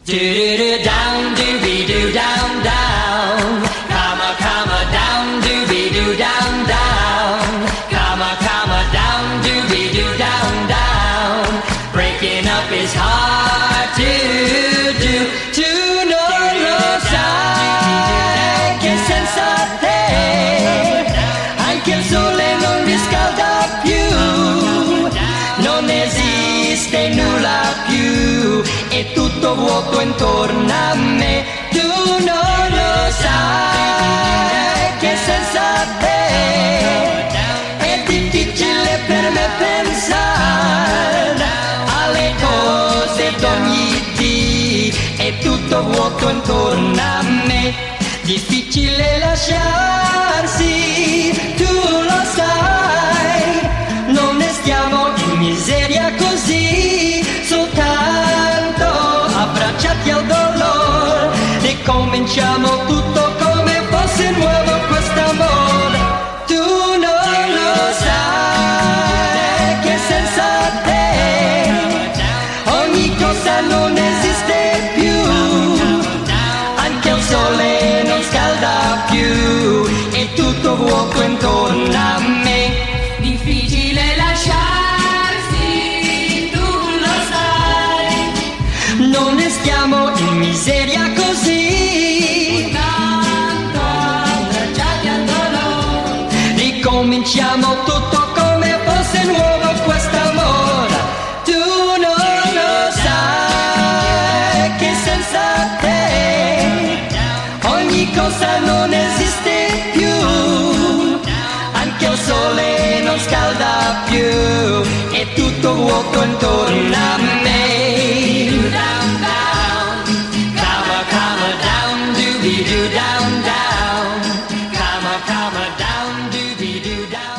Do down, doobie doo down down. Comma down, doobie doo down down. Comma down, doobie doo down down. Breaking up is hard to do. Tu non lo sai che senza te anche il sole non riscalda più. Non esiste nulla più, è tutto vuoto intorno a me. Tu non lo sai che senza te è difficile per me pensare alle cose d'ogni dì. È tutto vuoto intorno a me, difficile lasciarsi, tu lo sai. Non ne stiamo in miseria così, soltanto abbracciati al dolore. Ricominciamo tutto come fosse nuovo quest'amore. Tu non lo sai che senza te ogni cosa non esiste più. Anche il sole non scalda più, è tutto vuoto intorno a me. Difficile lasciarsi, tu lo sai. Non ne stiamo in miseria così, Tanto abbracciati al dolore. ricominciamo tutto come fosse nuovo quest'amore. Tu non lo sai che senza te ogni cosa non esiste più. Anche il sole non scalda più, è tutto vuoto intorno a me. Down, down. Comma down, doobie doo down down. Comma down, doobie doo down.